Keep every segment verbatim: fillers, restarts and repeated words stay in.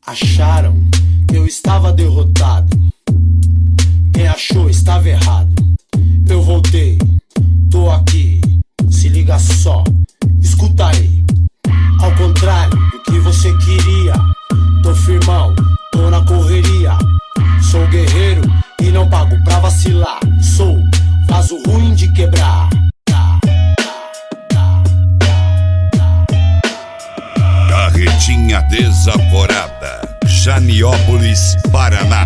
Acharam que eu estava derrotado. Quem achou estava errado. Eu voltei, tô aqui. Se liga só, escuta aí. Ao contrário do que você queria, tô firmão, tô na correria. Sou guerreiro e não pago pra vacilar. Sou vaso ruim de quebrar. Carretinha Desaforada, Janiópolis, Paraná.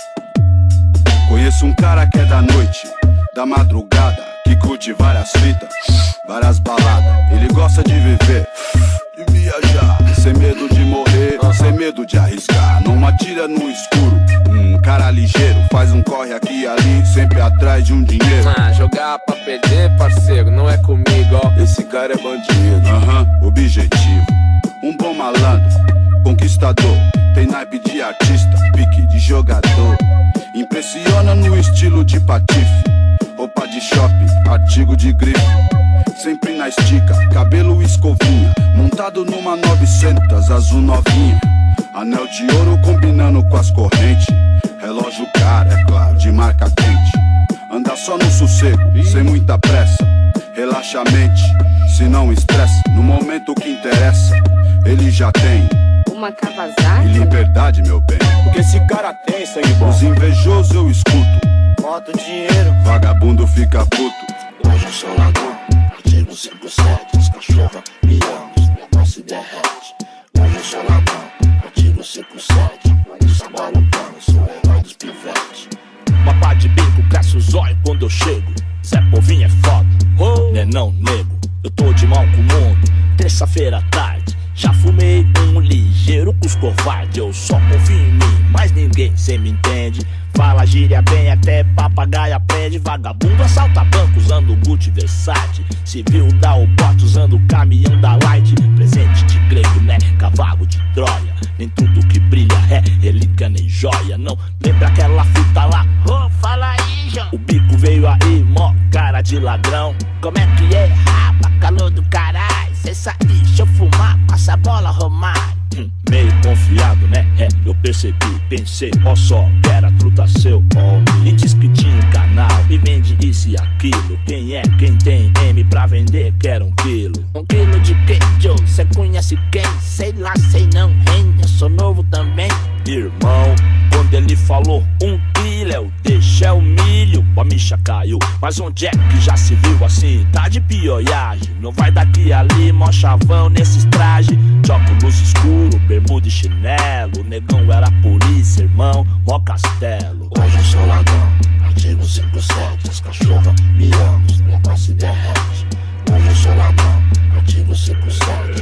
Conheço um cara que é da noite, da madrugada, que curte várias fitas, várias baladas. Ele gosta de viver, de viajar, sem medo de morrer, sem medo de arriscar. Não atira no escuro, um cara ligeiro, faz um corre aqui e ali, sempre atrás de um dinheiro. Ah, jogar pra perder, parceiro, não é comigo, ó. Esse cara é bandido, aham, uhum, objetivo. Um bom malandro, conquistador, tem naipe de artista, pique de jogador. Impressiona no estilo de patife, roupa de shopping, artigo de grife. Sempre na estica, cabelo escovinha, montado numa novecentos azul novinha. Anel de ouro combinando com as correntes, relógio caro, é claro, de marca quente. Anda só no sossego, sem muita pressa, relaxa a mente, se não estressa. No momento que interessa, ele já tem uma Kawasaki e liberdade, meu bem. O que esse cara tem, sangue bom? Os invejosos eu escuto, bota o dinheiro, vagabundo fica puto. Hoje eu sou ladrão, artigo cinco sete, os cachorros me amam, os negócios se derrete. Hoje eu sou ladrão, artigo cinco sete, polícia balotando, sou o herói dos pivetes. Mapa de bico, cresce os olhos quando eu chego. Zé Povinho é foda, oh. Né não, nego, eu tô de mal com o mundo. Terça-feira à tarde, já fumei um ligeiro com os covardes. Eu só confio em mim, mas ninguém cê me entende. Fala gíria bem, até papagaio aprende. Vagabundo assalta banco usando Gucci Versace. Civil dá o bote usando o caminhão da Light. Presente de grego, né? Cavalo de Troia. Nem tudo que brilha é relíquia nem joia. Não lembra aquela fita lá? Oh, fala aí, João. O bico veio aí, mó cara de ladrão. Como é que é, rapa, calor do caralho. Cê sair, deixa eu fumar, passa a bola, Romário. Hum, meio confiado, né? É, eu percebi, pensei, ó só, que era truta seu, ó. E diz que tinha um canal e vende isso e aquilo. Quem é, quem tem M pra vender, quer um quilo. Um quilo de quê, Joe? Cê conhece quem? Sei lá, sei não, hein? Eu sou novo também. Irmão, quando ele falou um quilo, eu deixei o milho, a micha caiu. Mas onde é que já se viu assim? Tá de pioiagem, não vai daqui ali, mó chavão nesses trajes. Óculos escuro, bermuda e chinelo. Negão era polícia, irmão, mó castelo. Hoje eu sou ladrão, artigo cinco sete, os cachorros me amam, os negócios se derrete. Hoje eu sou ladrão, artigo cinco sete.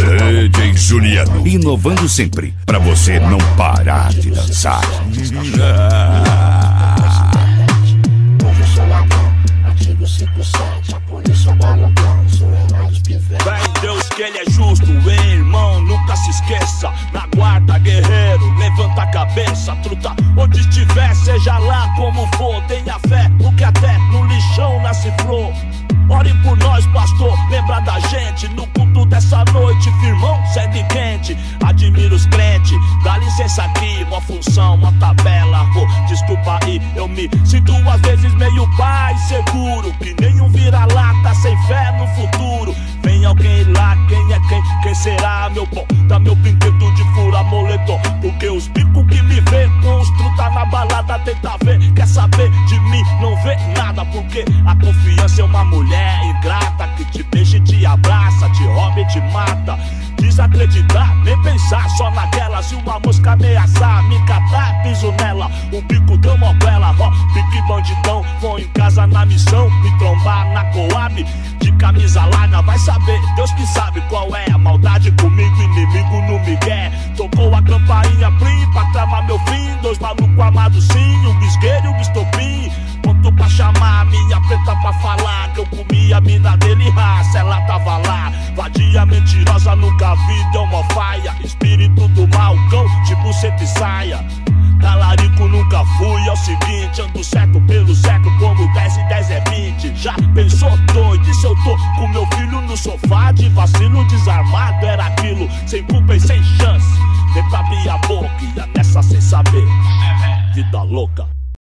D J Juliano, inovando sempre, pra você não parar de dançar. Hoje eu sou ladrão, artigo cinco sete, a polícia balotando, sou o herói dos pivetes. Fé em Deus que ele é justo, hein, irmão, nunca se esqueça. Na guarda, guerreiro, levanta a cabeça, truta. Onde estiver, seja lá como for, tenha fé, porque até no lixão nasce flor. Ore por nós, pastor, lembra da gente. No culto dessa noite, firmão, segue quente. Admiro os crentes, dá licença aqui. Uma função, uma tabela, oh, desculpa aí. Eu me sinto às vezes meio pai seguro, que nenhum vira-lata sem fé no futuro. Vem alguém lá, quem é quem? Quem será, meu bom? Dá meu brinquedo de fura moletom. Porque os bicos que me vê com os truta na balada tenta ver, quer saber de mim, não vê nada. Porque a confiança é uma mulher ingrata que te beija e te abraça, te rouba e te mata. Desacreditar, nem pensar só naquela. Se uma mosca ameaçar, me catar, piso nela. O bico deu uma bela, ó, pique bandidão. Vou em casa na missão, me trombar na Coab. De camisa larga, vai saber, Deus que sabe qual é a maldade comigo, inimigo no migué. Tocou a campainha, plim, pra tramar meu fim. Dois malucos amados sim, um bisgueiro e um bistopim. Ponto pra chamar a minha preta pra falar que eu comi a mina dele, raça, ela tava lá. Vadia mentirosa, nunca vi, deu uma faia. Espírito do mal, cão, tipo sempre saia. Talarico nunca fui, é o seguinte, ando certo pelo certo como dez e dez é vinte. Já pensou doido, e se eu tô com meu filho no sofá de vacilo desarmado? Era aquilo, sem culpa e sem chance. Vem pra abrir a boca, que ia nessa sem saber. Vida louca.